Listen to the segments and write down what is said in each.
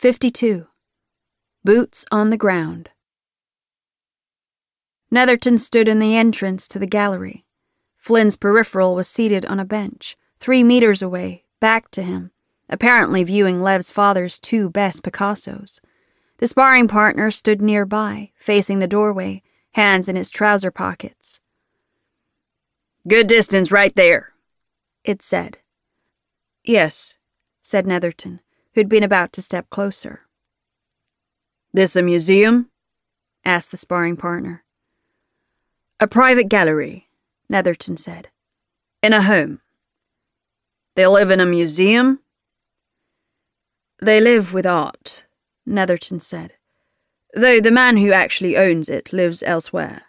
52. Boots on the ground. Netherton stood in the entrance to the gallery. Flynn's peripheral was seated on a bench, 3 meters away, back to him, apparently viewing Lev's father's 2 best Picassos. The sparring partner stood nearby, facing the doorway, hands in his trouser pockets. "Good distance right there," it said. "Yes," said Netherton, who'd been about to step closer. "This a museum?" asked the sparring partner. "A private gallery," Netherton said. "In a home." "They live in a museum?" "They live with art," Netherton said, "though the man who actually owns it lives elsewhere."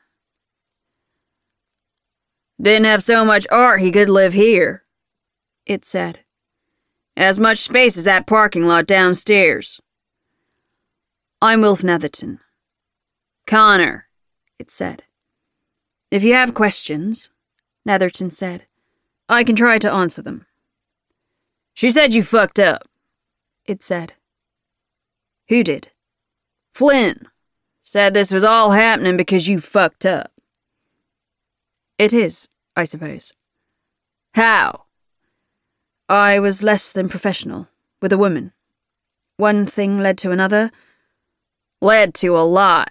"Didn't have so much art he could live here," it said. "As much space as that parking lot downstairs." "I'm Wilf Netherton." "Connor," it said. "If you have questions," Netherton said, "I can try to answer them." "She said you fucked up," it said. "Who did?" "Flynn. Said this was all happening because you fucked up." "It is, I suppose." "How?" "I was less than professional, with a woman. One thing led to another." "Led to a lot."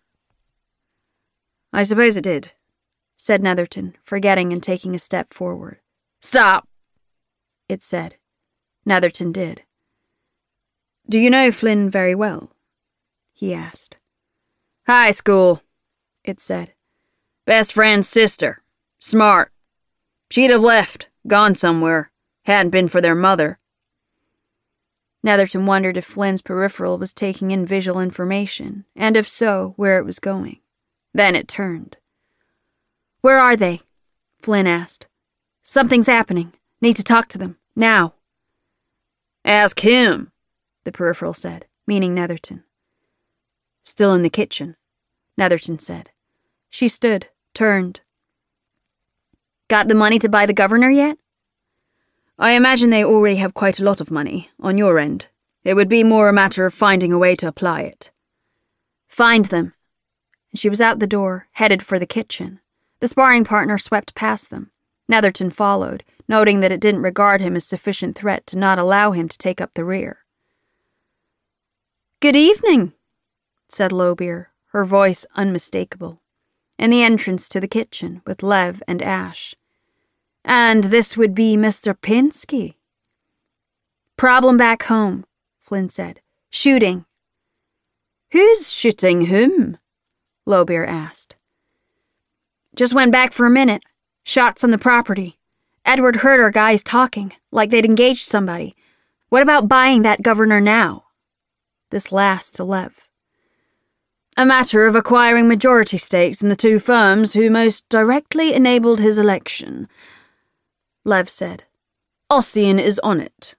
"I suppose it did," said Netherton, forgetting and taking a step forward. "Stop," it said. Netherton did. "Do you know Flynn very well?" he asked. "High school," it said. "Best friend's sister. Smart. She'd have left, gone somewhere, hadn't been for their mother." Netherton wondered if Flynn's peripheral was taking in visual information, and if so, where it was going. Then it turned. "Where are they?" Flynn asked. "Something's happening. Need to talk to them. Now." "Ask him," the peripheral said, meaning Netherton. "Still in the kitchen," Netherton said. She stood, turned. "Got the money to buy the governor yet?" "I imagine they already have quite a lot of money, on your end. It would be more a matter of finding a way to apply it." "Find them." She was out the door, headed for the kitchen. The sparring partner swept past them. Netherton followed, noting that it didn't regard him as sufficient threat to not allow him to take up the rear. "Good evening," said Lowbeer, her voice unmistakable, in the entrance to the kitchen with Lev and Ash. "And this would be Mr. Pinsky." "Problem back home," Flynn said. "Shooting." "Who's shooting whom?" Lowbeer asked. "Just went back for a minute. Shots on the property. Edward heard our guys talking, like they'd engaged somebody. What about buying that governor now?" This last to Lev. "A matter of acquiring majority stakes in the 2 firms who most directly enabled his election," Lev said. "Ossian is on it."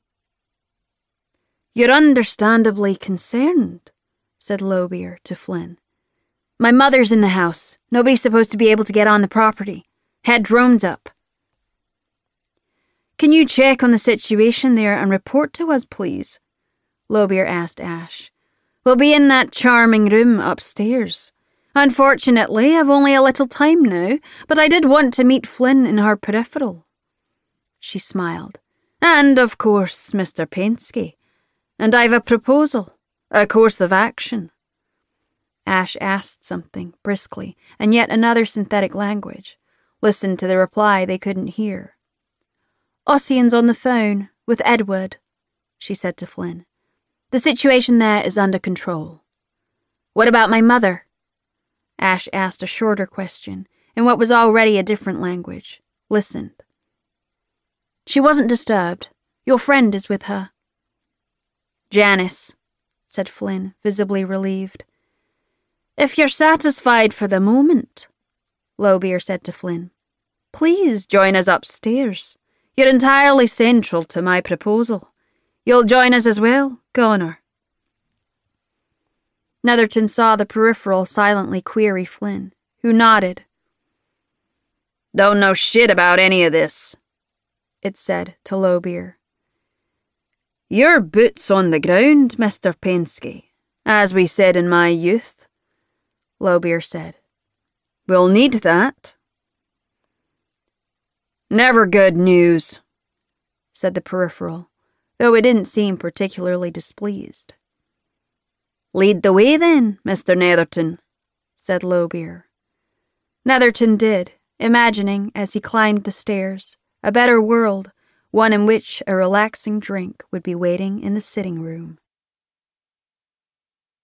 "You're understandably concerned," said Lowbeer to Flynn. "My mother's in the house. Nobody's supposed to be able to get on the property. Had drones up." "Can you check on the situation there and report to us, please?" Lowbeer asked Ash. "We'll be in that charming room upstairs. Unfortunately, I've only a little time now, but I did want to meet Flynn in her peripheral." She smiled. "And, of course, Mr. Pinsky. And I've a proposal, a course of action." Ash asked something, briskly, and yet another synthetic language. Listened to the reply they couldn't hear. "Ossian's on the phone, with Edward," she said to Flynn. "The situation there is under control." "What about my mother?" Ash asked a shorter question, in what was already a different language. Listened. "She wasn't disturbed. Your friend is with her." "Janice," said Flynn, visibly relieved. "If you're satisfied for the moment," Lowbeer said to Flynn, "please join us upstairs. You're entirely central to my proposal. You'll join us as well, Connor?" Netherton saw the peripheral silently query Flynn, who nodded. "Don't know shit about any of this," it said to Lowbeer. Your boots on the ground, Mr. Pensky, as we said in my youth, Lowbeer said. We'll need that. Never good news, said the peripheral, though he didn't seem particularly displeased. Lead the way then, Mr. Netherton, said Lowbeer. Netherton did, imagining, as he climbed the stairs, a better world, one in which a relaxing drink would be waiting in the sitting room.